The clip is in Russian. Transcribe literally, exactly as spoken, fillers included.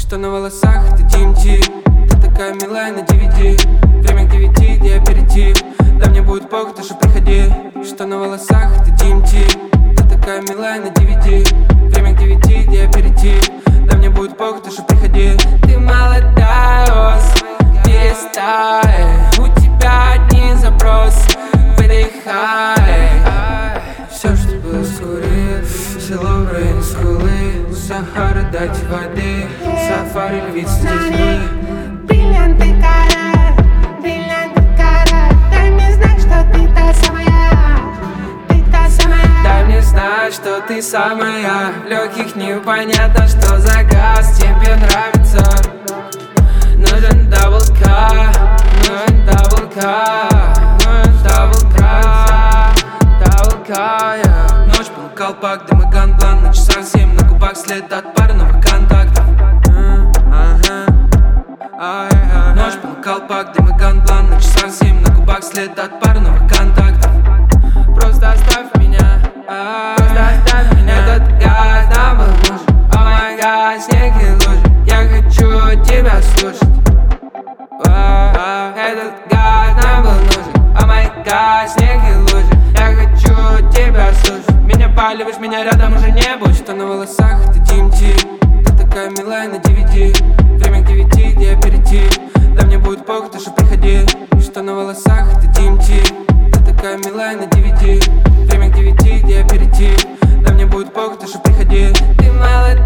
Что на волосах, ты ди эм ти. Ты такая милая на ди ви ди. Время к девяти, где аперитив. Да мне будет похуй, ты же приходи. Что на волосах, ты ди эм ти. Ты такая милая на ди ви ди. Время к девяти, где аперитив. Да мне будет похуй, ты же приходи. Ты молодая ос, перестай. У тебя одни запросы, выдыхай. Все, что было скурил, село в районе скулы. Сахара, дайте воды, сафари, львица с детьми. Бриллианты кара, бриллианты кара. Дай мне знать, что ты та самая, ты та самая. Дай мне знать, что ты самая. В легких непонятно, что за газ тебе нравится. Нужен даблка, нужен даблка, нужен даблка, даблка, yeah. Ночь был колпак, дым и ганплан. На часах семь, на губах след от пары новых контактов. Ночь был колпак, дым и ганплан. На часах семь, на губах след от пары новых контактов. Просто оставь меня, просто оставь меня. Этот газ нам был нужен. О май гад, снег и лужи. Я хочу тебя слушать. Этот гад нам был нужен. О май гад, снег и лужи. Я хочу тебя слушать. Меня паливаешь, меня рядом уже не будет. Что на волосах, ты ди эм ти. Ты такая милая на ди ви ди. Время к девяти, где аперитив. Да мне будет похуй, ты же приходи. Что на волосах, ты ди эм ти. Ты такая милая на ди ви ди. Время к девяти, где аперитив. Да мне будет похуй, ты же приходи. Ты молодая.